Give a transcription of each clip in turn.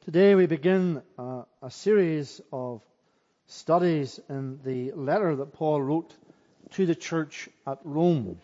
Today we begin a series of studies in the letter that Paul wrote to the church at Rome.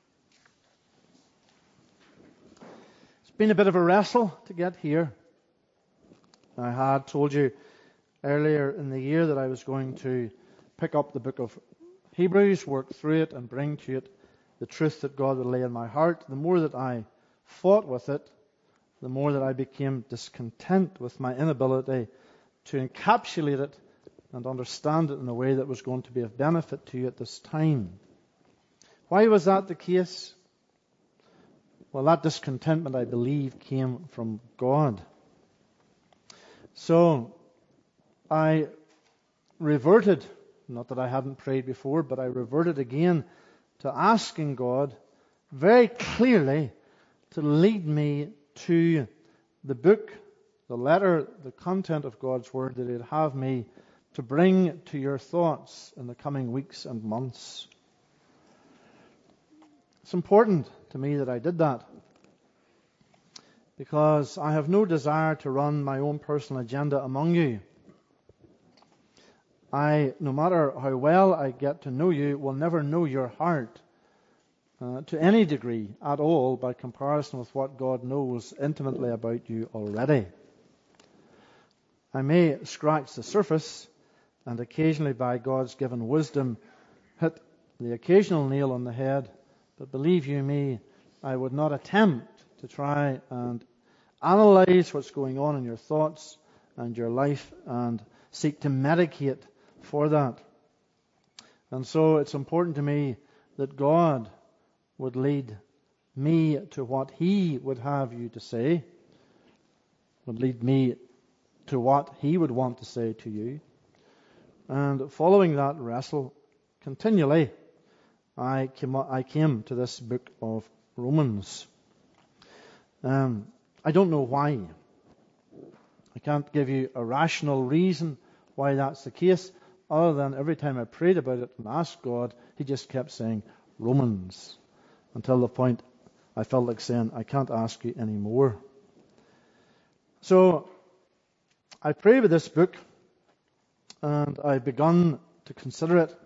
It's been a bit of a wrestle to get here. I had told you earlier in the year that I was going to pick up the book of Hebrews, work through it, and bring to it the truth that God would lay in my heart. The more that I fought with it, the more that I became discontent with my inability to encapsulate it and understand it in a way that was going to be of benefit to you at this time. Why was that the case? Well, that discontentment, I believe, came from God. So, I reverted, not that I hadn't prayed before, but I reverted again to asking God very clearly to lead me to the book, the letter, the content of God's Word that He'd have me to bring to your thoughts in the coming weeks and months. It's important to me that I did that because I have no desire to run my own personal agenda among you. No matter how well I get to know you, will never know your heart to any degree at all by comparison with what God knows intimately about you already. I may scratch the surface and occasionally by God's given wisdom hit the occasional nail on the head, but believe you me, I would not attempt to try and analyze what's going on in your thoughts and your life and seek to medicate for that. And so it's important to me that God would lead me to what He would have you to say, would lead me to what He would want to say to you. And following that wrestle continually, I came to this book of Romans. I don't know why. I can't give you a rational reason why that's the case, other than every time I prayed about it and asked God, He just kept saying, Romans, until the point I felt like saying, I can't ask you any more. So, I prayed with this book, and I've begun to consider it.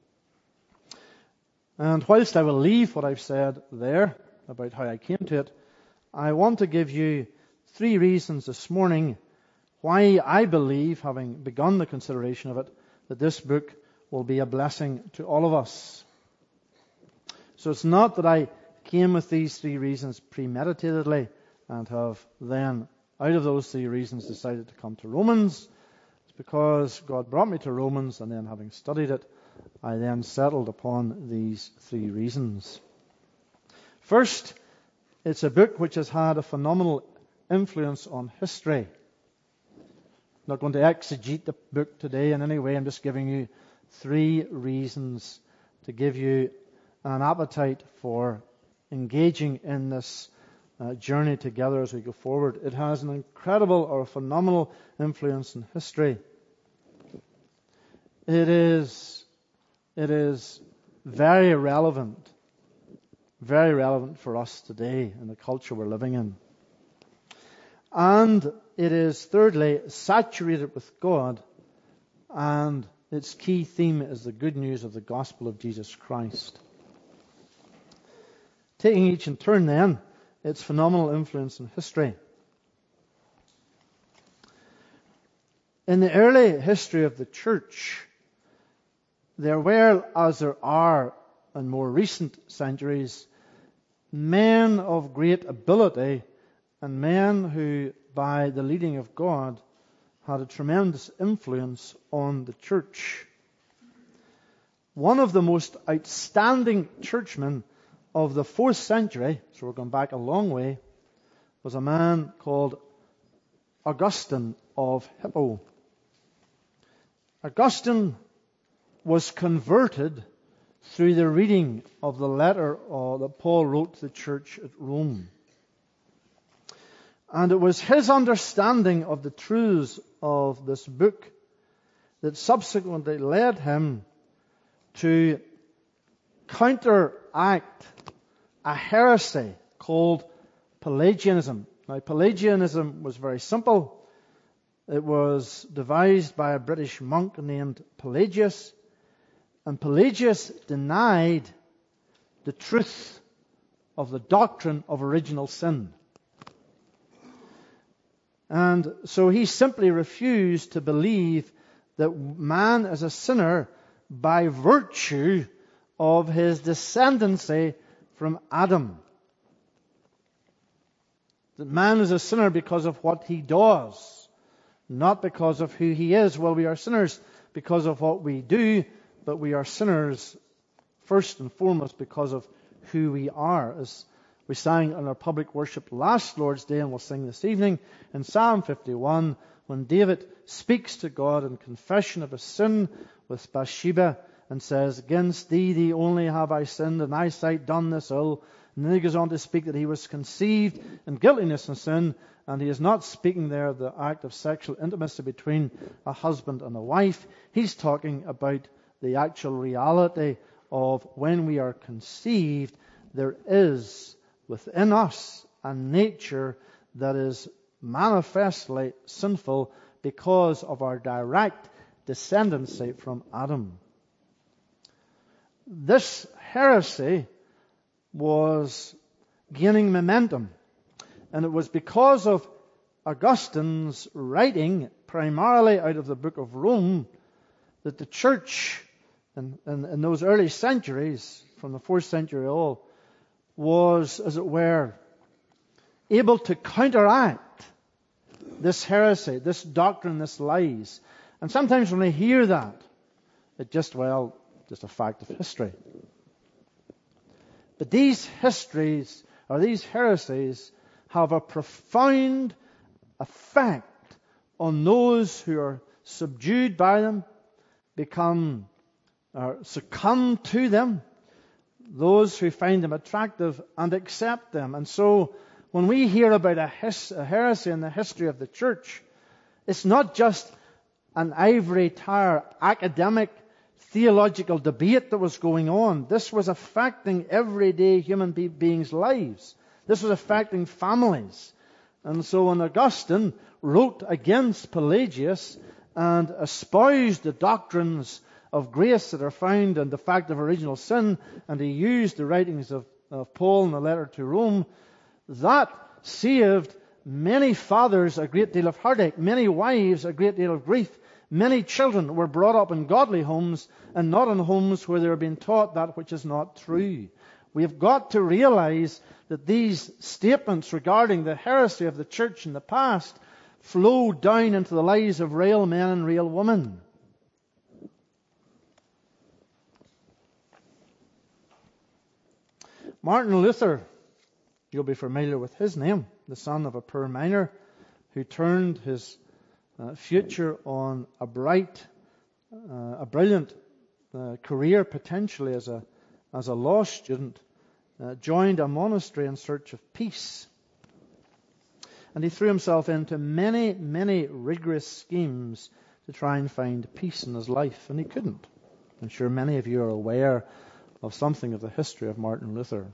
And whilst I will leave what I've said there about how I came to it, I want to give you 3 reasons this morning why I believe, having begun the consideration of it, that this book will be a blessing to all of us. So it's not that I came with these 3 reasons premeditatedly and have then, out of those 3 reasons, decided to come to Romans. It's because God brought me to Romans, and then having studied it, I then settled upon these 3 reasons. First, it's a book which has had a phenomenal influence on history. I'm not going to exegete the book today in any way. I'm just giving you 3 reasons to give you an appetite for engaging in this journey together as we go forward. It has an incredible or a phenomenal influence in history. It is very relevant for us today in the culture we're living in. And it is, thirdly, saturated with God, and its key theme is the good news of the gospel of Jesus Christ. Taking each in turn then, its phenomenal influence in history. In the early history of the church, there were, as there are in more recent centuries, men of great ability and men who, by the leading of God, had a tremendous influence on the church. One of the most outstanding churchmen of the 4th century, so we're going back a long way, was a man called Augustine of Hippo. Augustine was converted through the reading of the letter that Paul wrote to the church at Rome. And it was his understanding of the truths of this book that subsequently led him to counteract a heresy called Pelagianism. Now, Pelagianism was very simple. It was devised by a British monk named Pelagius, and Pelagius denied the truth of the doctrine of original sin. And so he simply refused to believe that man is a sinner by virtue of his descendancy from Adam. That man is a sinner because of what he does, not because of who he is. Well, we are sinners because of what we do, but we are sinners first and foremost because of who we are. As we sang in our public worship last Lord's Day, and we'll sing this evening in Psalm 51, when David speaks to God in confession of his sin with Bathsheba and says, "Against thee only have I sinned, in thy sight done this ill." And then he goes on to speak that he was conceived in guiltiness and sin, and he is not speaking there of the act of sexual intimacy between a husband and a wife. He's talking about the actual reality of when we are conceived, there is within us a nature that is manifestly sinful because of our direct descendancy from Adam. This heresy was gaining momentum, and it was because of Augustine's writing, primarily out of the Book of Rome, that the church in those early centuries, from the 4th century on, was, as it were, able to counteract this heresy, this doctrine, this lies. And sometimes when I hear that, it's just a fact of history. But these histories, or these heresies, have a profound effect on those who are subdued by them, become or succumb to them, those who find them attractive and accept them. And so when we hear about a heresy in the history of the church, it's not just an ivory tower academic theological debate that was going on. This was affecting everyday human beings' lives. This was affecting families. And so when Augustine wrote against Pelagius and espoused the doctrines of grace that are found in the fact of original sin, and he used the writings of Paul in the letter to Rome, that saved many fathers a great deal of heartache, many wives a great deal of grief. Many children were brought up in godly homes and not in homes where they were being taught that which is not true. We have got to realize that these statements regarding the heresy of the church in the past flow down into the lives of real men and real women. Martin Luther, you'll be familiar with his name, the son of a poor miner who turned his future on a brilliant career potentially as a law student, joined a monastery in search of peace. And he threw himself into many, many rigorous schemes to try and find peace in his life, and he couldn't. I'm sure many of you are aware of something of the history of Martin Luther.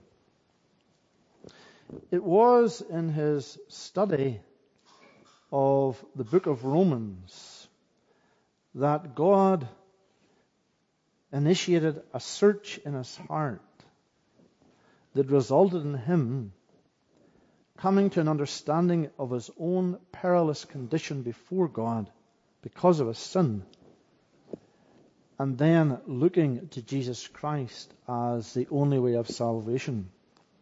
It was in his study of the book of Romans that God initiated a search in his heart that resulted in him coming to an understanding of his own perilous condition before God because of his sin, and then looking to Jesus Christ as the only way of salvation.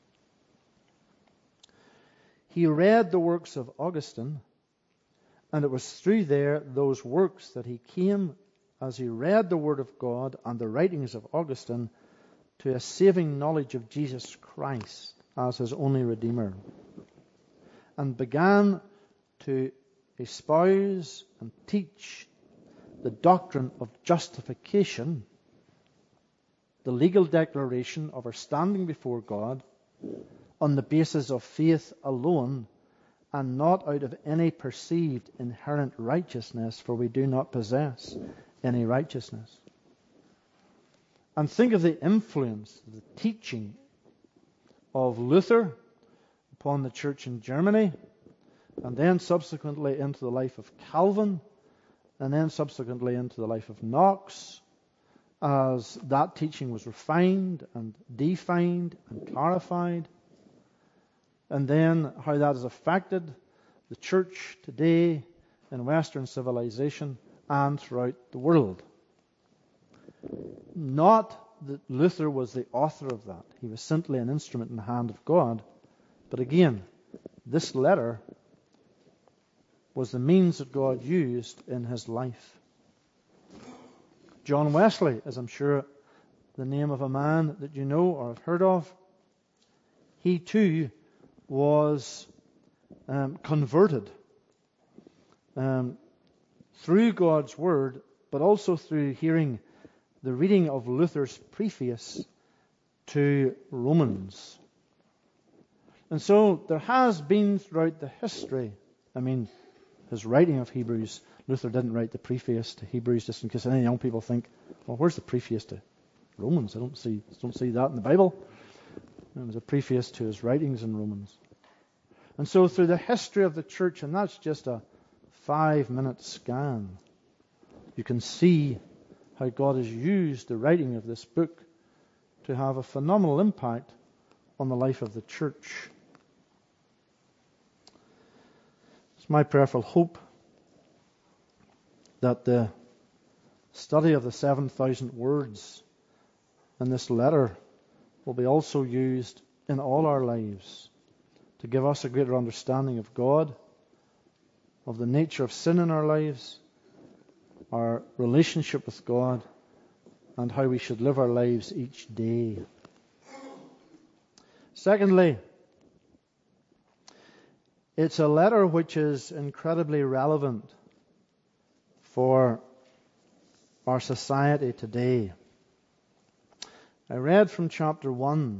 He read the works of Augustine, and it was through those works that he came, as he read the Word of God and the writings of Augustine, to a saving knowledge of Jesus Christ as his only Redeemer, and began to espouse and teach the doctrine of justification, the legal declaration of our standing before God on the basis of faith alone, and not out of any perceived inherent righteousness, for we do not possess any righteousness. And think of the influence, the teaching of Luther upon the church in Germany, and then subsequently into the life of Calvin, and then subsequently into the life of Knox, as that teaching was refined and defined and clarified, and then how that has affected the church today in Western civilization and throughout the world. Not that Luther was the author of that. He was simply an instrument in the hand of God. But again, this letter was the means that God used in his life. John Wesley is, I'm sure, the name of a man that you know or have heard of. He too was converted through God's Word, but also through hearing the reading of Luther's preface to Romans. And so there has been throughout the history, his writing of Hebrews, Luther didn't write the preface to Hebrews, just in case any young people think, well, where's the preface to Romans? I don't see that in the Bible. There was a preface to his writings in Romans. And so through the history of the church, and that's just a 5-minute scan, you can see how God has used the writing of this book to have a phenomenal impact on the life of the church. It's my prayerful hope that the study of the 7,000 words in this letter will be also used in all our lives to give us a greater understanding of God, of the nature of sin in our lives, our relationship with God, and how we should live our lives each day. Secondly, it's a letter which is incredibly relevant for our society today. I read from chapter 1,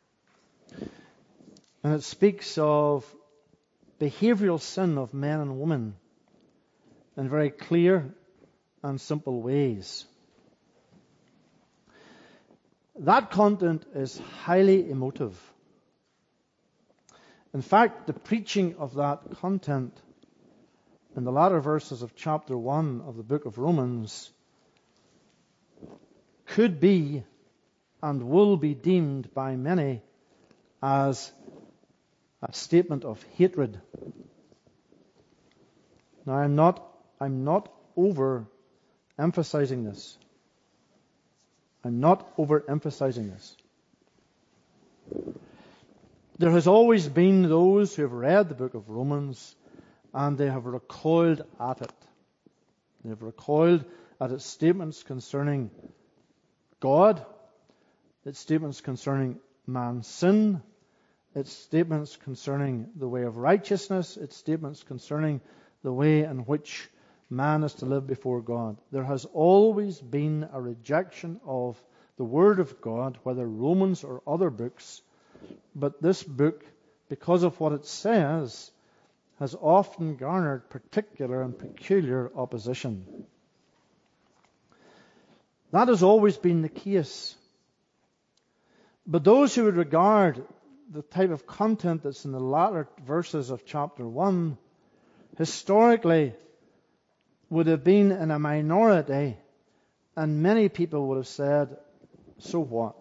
and it speaks of behavioral sin of men and women in very clear and simple ways. That content is highly emotive. In fact, the preaching of that content in the latter verses of chapter 1 of the book of Romans could be and will be deemed by many as a statement of hatred. Now, I'm not over-emphasizing this. I'm not over-emphasizing this. There has always been those who have read the book of Romans and they have recoiled at it. They have recoiled at its statements concerning God, its statements concerning man's sin, its statements concerning the way of righteousness, its statements concerning the way in which man is to live before God. There has always been a rejection of the Word of God, whether Romans or other books, but this book, because of what it says, has often garnered particular and peculiar opposition. That has always been the case. But those who would regard the type of content that's in the latter verses of chapter 1 historically would have been in a minority, and many people would have said, so what?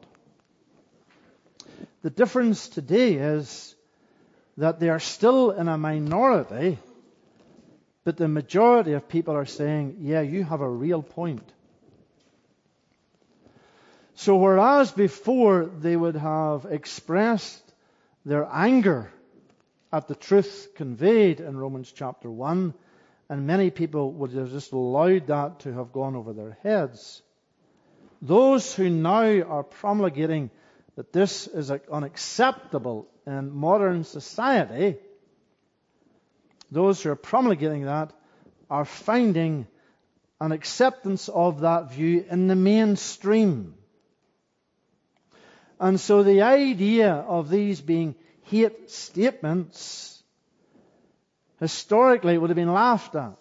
The difference today is that they are still in a minority, but the majority of people are saying, yeah, you have a real point. So whereas before they would have expressed their anger at the truth conveyed in Romans chapter 1, and many people would have just allowed that to have gone over their heads, those who now are promulgating that this is unacceptable in modern society, those who are promulgating that are finding an acceptance of that view in the mainstream. And so the idea of these being hate statements historically would have been laughed at.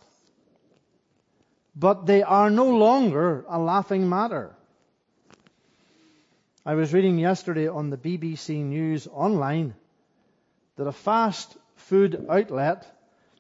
But they are no longer a laughing matter. I was reading yesterday on the BBC News online that a fast food outlet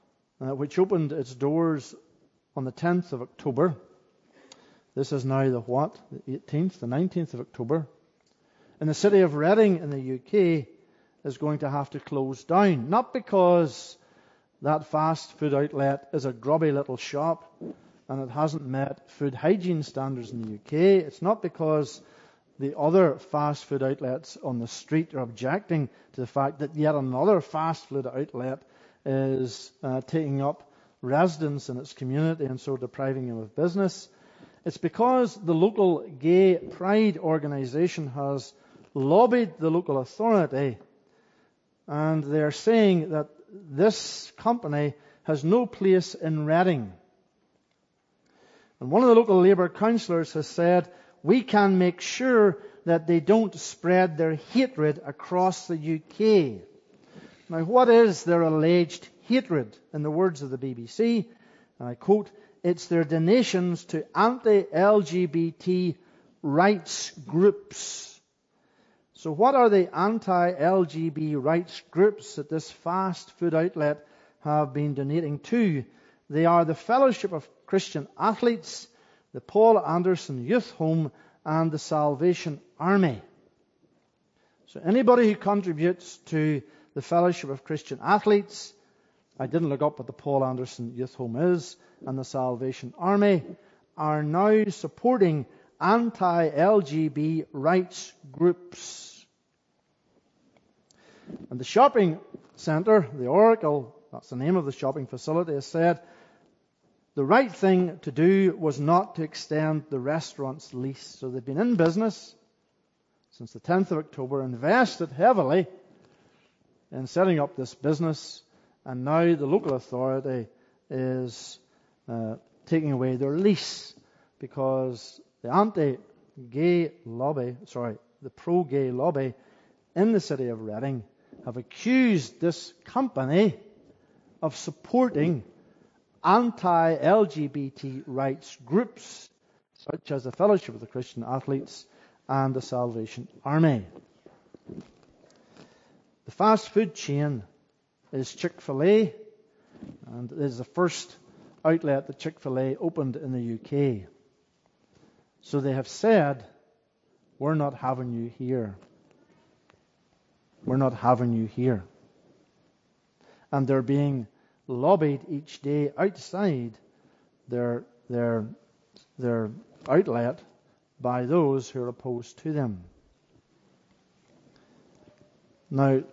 which opened its doors on the 10th of October. This is now the 18th, the 19th of October. In the city of Reading in the UK is going to have to close down. Not because that fast food outlet is a grubby little shop and it hasn't met food hygiene standards in the UK. It's not because the other fast food outlets on the street are objecting to the fact that yet another fast food outlet is taking up residence in its community and so depriving them of business. It's because the local gay pride organisation has lobbied the local authority, and they're saying that this company has no place in Reading. And one of the local Labour councillors has said, we can make sure that they don't spread their hatred across the UK. Now, what is their alleged hatred? In the words of the BBC, and I quote, it's their donations to anti-LGBT rights groups. So what are the anti-LGBT rights groups that this fast food outlet have been donating to? They are the Fellowship of Christian Athletes, the Paul Anderson Youth Home, and the Salvation Army. So anybody who contributes to the Fellowship of Christian Athletes, I didn't look up what the Paul Anderson Youth Home is, and the Salvation Army, are now supporting anti-LGBT rights groups. And the shopping centre, the Oracle, that's the name of the shopping facility, has said the right thing to do was not to extend the restaurant's lease. So they've been in business since the 10th of October, invested heavily in setting up this business, and now the local authority is taking away their lease because the anti-gay lobby, the pro-gay lobby in the city of Reading have accused this company of supporting anti-LGBT rights groups such as the Fellowship of the Christian Athletes and the Salvation Army. The fast food chain is Chick-fil-A, and it is the first outlet that Chick-fil-A opened in the UK. So they have said, we're not having you here. We're not having you here. And they're being lobbied each day outside their outlet by those who are opposed to them. Now,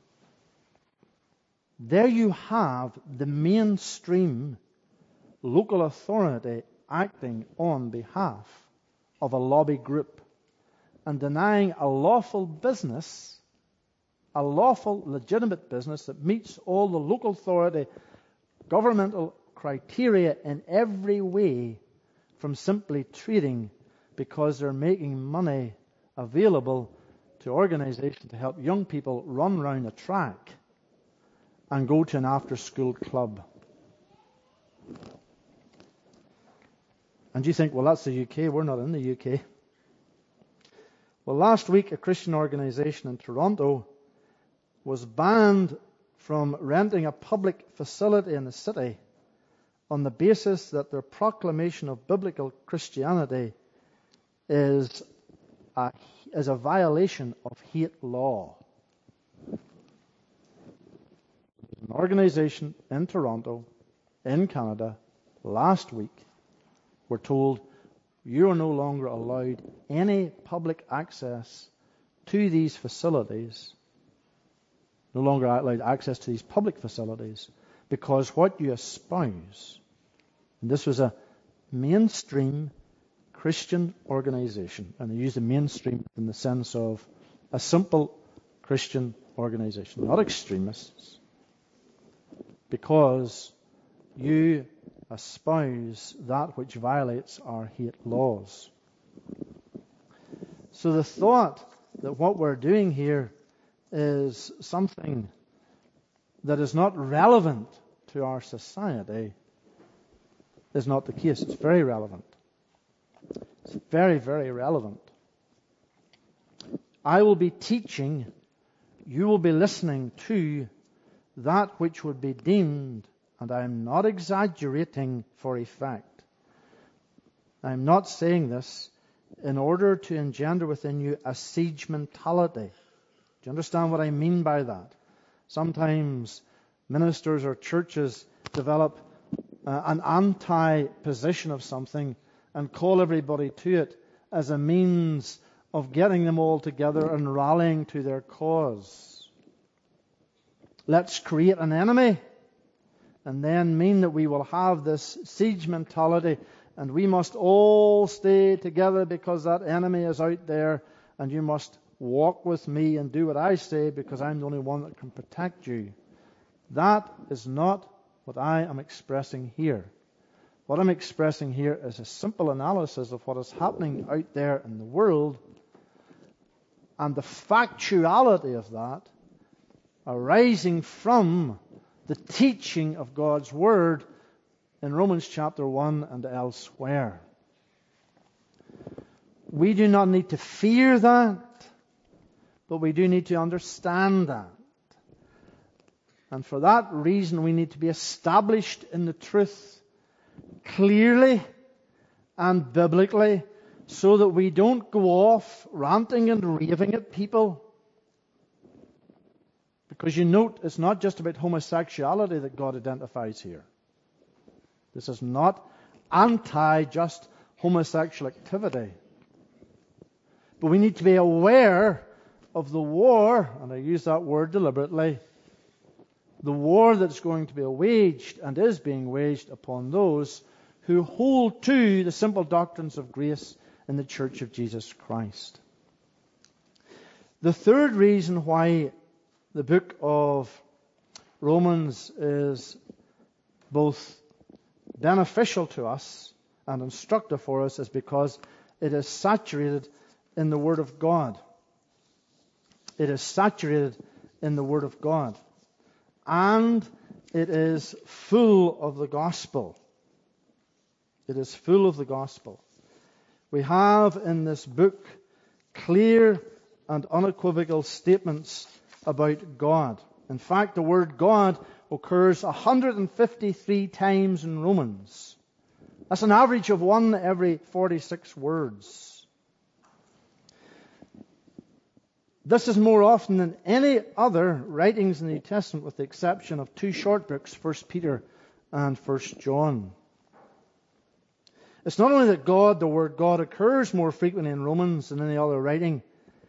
there you have the mainstream local authority acting on behalf of a lobby group and denying a lawful business, a lawful, legitimate business that meets all the local authority governmental criteria in every way from simply trading because they're making money available to organizations to help young people run around a track and go to an after-school club. And you think, well, that's the UK. We're not in the UK. Well, last week, a Christian organization in Toronto was banned from renting a public facility in the city on the basis that their proclamation of biblical Christianity is a violation of hate law. An organization in Toronto, in Canada, last week were told you are no longer allowed any public access to these facilities, no longer allowed access to these public facilities, because what you espouse, and this was a mainstream Christian organization, and they use the mainstream in the sense of a simple Christian organization, not extremists, because you espouse that which violates our hate laws. So the thought that what we're doing here is something that is not relevant to our society is not the case. It's very relevant. It's very, very relevant. I will be teaching, you will be listening to that which would be deemed And I am not exaggerating for effect. I am not saying this in order to engender within you a siege mentality. Do you understand what I mean by that? Sometimes ministers or churches develop an anti-position of something and call everybody to it as a means of getting them all together and rallying to their cause. Let's create an enemy and then mean that we will have this siege mentality and we must all stay together because that enemy is out there, and you must walk with me and do what I say because I'm the only one that can protect you. That is not what I am expressing here. What I'm expressing here is a simple analysis of what is happening out there in the world and the factuality of that arising from the teaching of God's Word in Romans chapter 1 and elsewhere. We do not need to fear that, but we do need to understand that. And for that reason, we need to be established in the truth clearly and biblically so that we don't go off ranting and raving at people. Because you note, it's not just about homosexuality that God identifies here. This is not anti-just homosexual activity. But we need to be aware of the war, and I use that word deliberately, the war that's going to be waged and is being waged upon those who hold to the simple doctrines of grace in the Church of Jesus Christ. The third reason why the book of Romans is both beneficial to us and instructive for us is because it is saturated in the Word of God. It is saturated in the Word of God. And it is full of the gospel. It is full of the gospel. We have in this book clear and unequivocal statements about God. In fact, the word God occurs 153 times in Romans. That's an average of one every 46 words. This is more often than any other writings in the New Testament, with the exception of two short books, 1 Peter and 1 John. It's not only that the word God occurs more frequently in Romans than any other writing,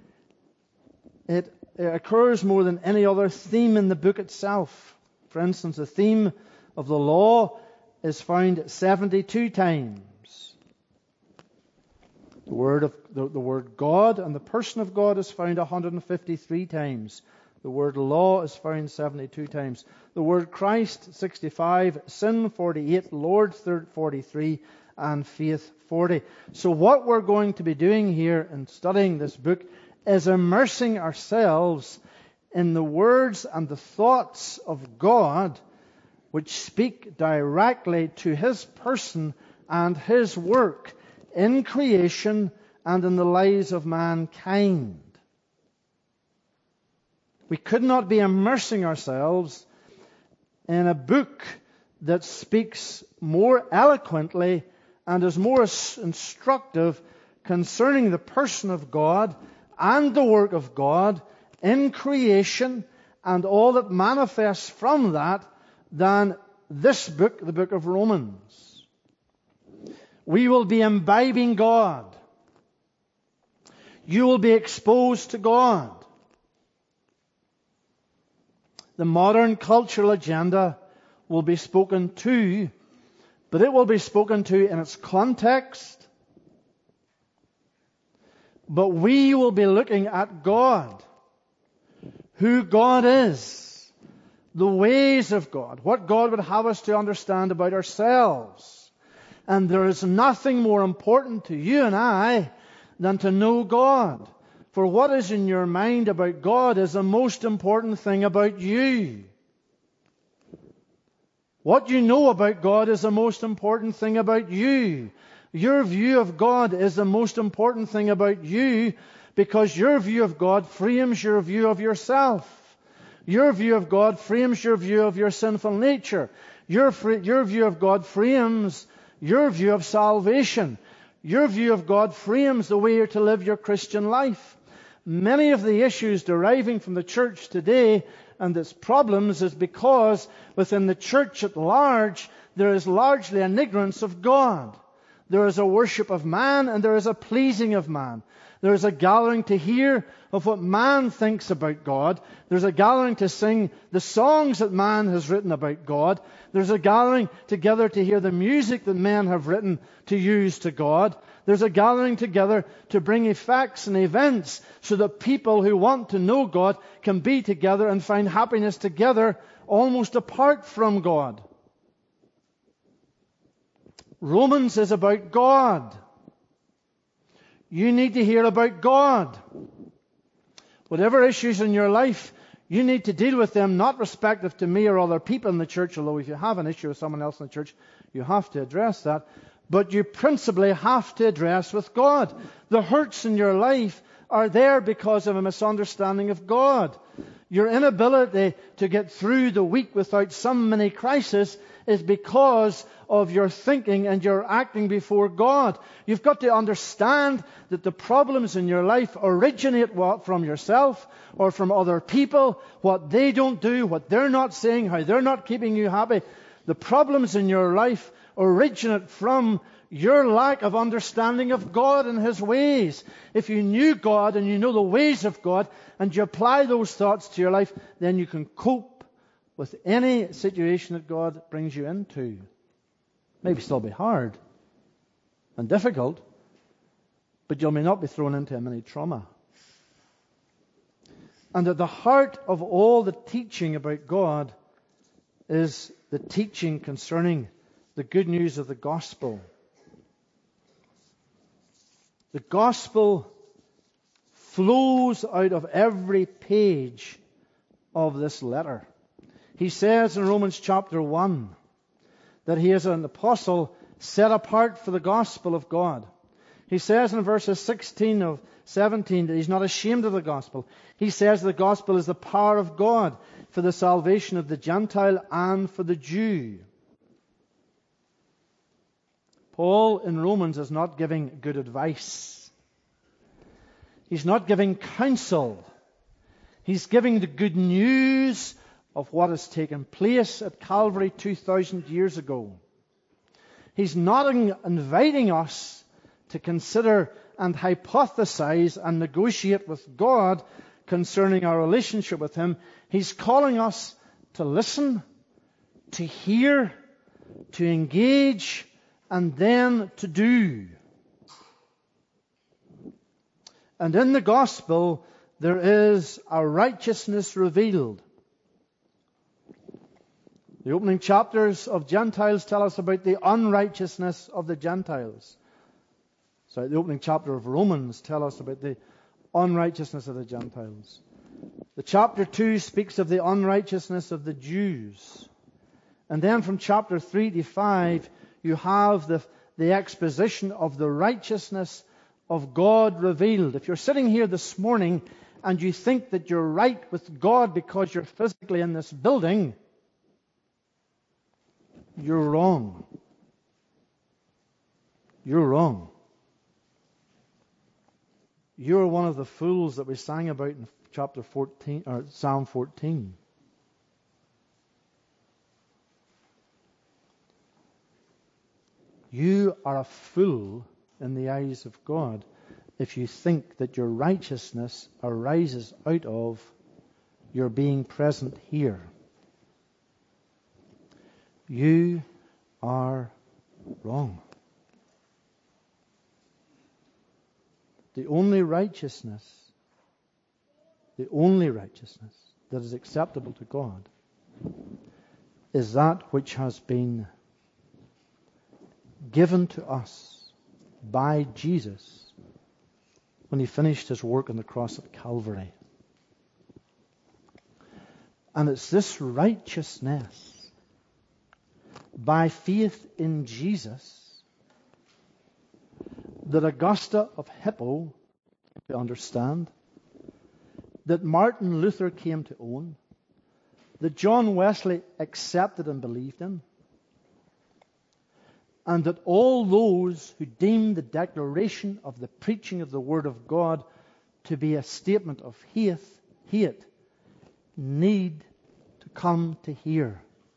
it occurs more than any other theme in the book itself. For instance, the theme of the law is found 72 times. The word God and the person of God is found 153 times. The word law is found 72 times. The word Christ 65, sin 48, Lord 43, and faith 40. So what we're going to be doing here in studying this book is immersing ourselves in the words and the thoughts of God, which speak directly to His person and His work in creation and in the lives of mankind. We could not be immersing ourselves in a book that speaks more eloquently and is more instructive concerning the person of God and the work of God in creation and all that manifests from that than this book, the book of Romans. We will be imbibing God. You will be exposed to God. The modern cultural agenda will be spoken to, but it will be spoken to in its context. But we will be looking at God, who God is, the ways of God, what God would have us to understand about ourselves. And there is nothing more important to you and I than to know God. For what is in your mind about God is the most important thing about you. What you know about God is the most important thing about you. Your view of God is the most important thing about you, because your view of God frames your view of yourself. Your view of God frames your view of your sinful nature. Your view of God frames your view of salvation. Your view of God frames the way you're to live your Christian life. Many of the issues deriving from the church today and its problems is because within the church at large, there is largely an ignorance of God. There is a worship of man and there is a pleasing of man. There is a gathering to hear of what man thinks about God. There's a gathering to sing the songs that man has written about God. There's a gathering together to hear the music that men have written to use to God. There's a gathering together to bring effects and events so that people who want to know God can be together and find happiness together almost apart from God. Romans is about God. You need to hear about God. Whatever issues in your life, you need to deal with them, not respective to me or other people in the church, although if you have an issue with someone else in the church, you have to address that. But you principally have to address with God. The hurts in your life are there because of a misunderstanding of God. Your inability to get through the week without some mini crisis is because of your thinking and your acting before God. You've got to understand that the problems in your life originate from yourself or from other people, what they don't do, what they're not saying, how they're not keeping you happy. The problems in your life originate from your lack of understanding of God and His ways. If you knew God and you know the ways of God and you apply those thoughts to your life, then you can cope with any situation that God brings you into. Maybe still be hard and difficult, but you may not be thrown into a mini trauma. And at the heart of all the teaching about God is the teaching concerning the good news of the gospel. The gospel flows out of every page of this letter. He says in Romans chapter 1 that he is an apostle set apart for the gospel of God. He says in verses 16 of 17 that he's not ashamed of the gospel. He says the gospel is the power of God for the salvation of the Gentile and for the Jew. Paul in Romans is not giving good advice. He's not giving counsel. He's giving the good news of what has taken place at Calvary 2,000 years ago. He's not inviting us to consider and hypothesize and negotiate with God concerning our relationship with Him. He's calling us to listen, to hear, to engage, and then to do. And in the gospel, there is a righteousness revealed. The opening chapters of Gentiles tell us about the unrighteousness of the Gentiles. So the opening chapter of Romans tell us about the unrighteousness of the Gentiles. The chapter 2 speaks of the unrighteousness of the Jews. And then from chapter 3 to 5, you have the exposition of the righteousness of God revealed. If you're sitting here this morning and you think that you're right with God because you're physically in this building, you're wrong. You're wrong. You're one of the fools that we sang about in chapter 14 or Psalm 14. You are a fool in the eyes of God if you think that your righteousness arises out of your being present here. You are wrong. The only righteousness that is acceptable to God is that which has been given to us by Jesus when He finished His work on the cross at Calvary. And it's this righteousness by faith in Jesus that Augusta of Hippo to understand, that Martin Luther came to own, that John Wesley accepted and believed in, and that all those who deem the declaration of the preaching of the Word of God to be a statement of hate need to come to hear.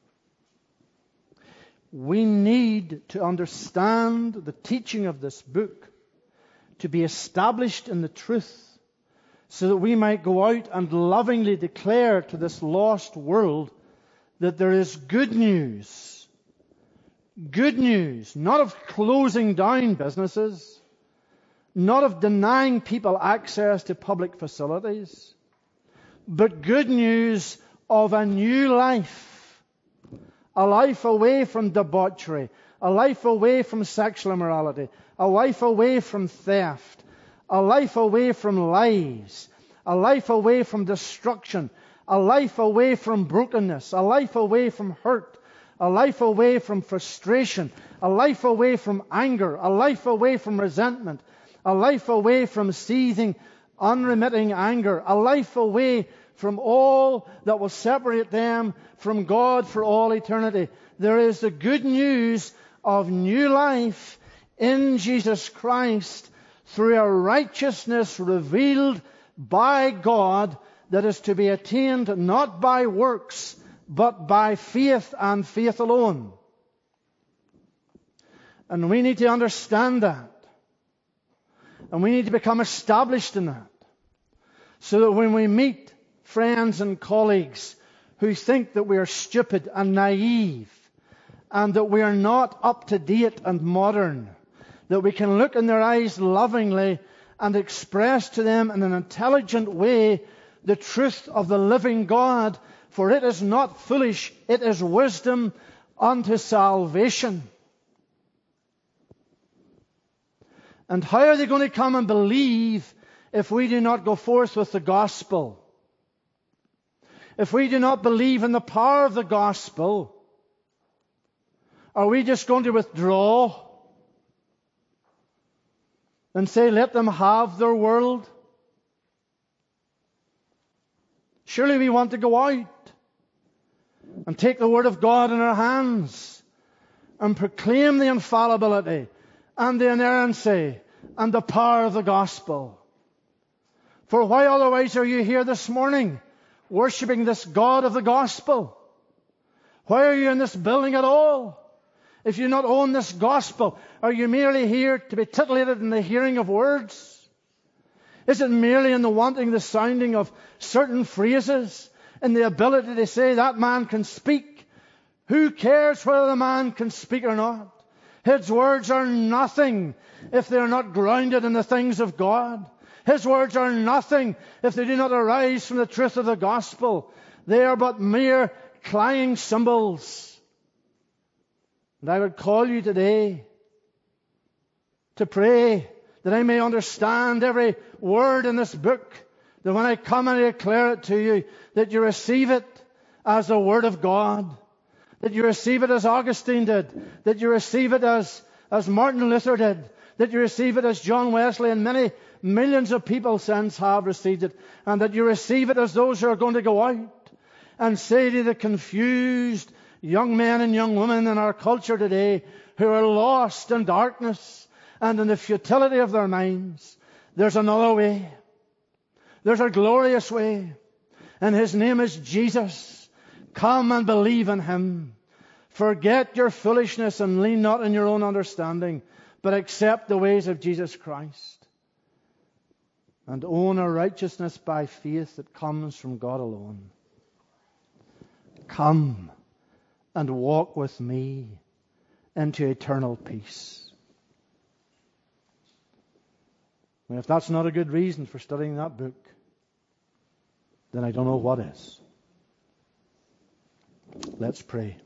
We need to understand the teaching of this book to be established in the truth, so that we might go out and lovingly declare to this lost world that there is good news. Good news, not of closing down businesses, not of denying people access to public facilities, but good news of a new life. A life away from debauchery, a life away from sexual immorality, a life away from theft, a life away from lies, a life away from destruction, a life away from brokenness, a life away from hurt, a life away from frustration, a life away from anger, a life away from resentment, a life away from seething, unremitting anger, a life away from all that will separate them from God for all eternity. There is the good news of new life in Jesus Christ through a righteousness revealed by God that is to be attained not by works, but by faith and faith alone. And we need to understand that. And we need to become established in that. So that when we meet friends and colleagues who think that we are stupid and naive, and that we are not up to date and modern, that we can look in their eyes lovingly and express to them in an intelligent way the truth of the living God. For it is not foolish, it is wisdom unto salvation. And how are they going to come and believe if we do not go forth with the gospel? If we do not believe in the power of the gospel, are we just going to withdraw and say, let them have their world? Surely we want to go out and take the Word of God in our hands and proclaim the infallibility and the inerrancy and the power of the gospel. For why otherwise are you here this morning, worshipping this God of the gospel? Why are you in this building at all? If you not own this gospel, are you merely here to be titillated in the hearing of words? Is it merely in the wanting the sounding of certain phrases, in the ability to say that man can speak? Who cares whether the man can speak or not? His words are nothing if they are not grounded in the things of God. His words are nothing if they do not arise from the truth of the gospel. They are but mere clanging cymbals. And I would call you today to pray that I may understand every word in this book, that when I come and I declare it to you, that you receive it as the Word of God, that you receive it as Augustine did, that you receive it as Martin Luther did, that you receive it as John Wesley and many millions of people since have received it, and that you receive it as those who are going to go out and say to the confused young men and young women in our culture today who are lost in darkness and in the futility of their minds, there's another way. There's a glorious way. And His name is Jesus. Come and believe in Him. Forget your foolishness and lean not on your own understanding, but accept the ways of Jesus Christ. And own a righteousness by faith that comes from God alone. Come and walk with me into eternal peace. And if that's not a good reason for studying that book, then I don't know what is. Let's pray.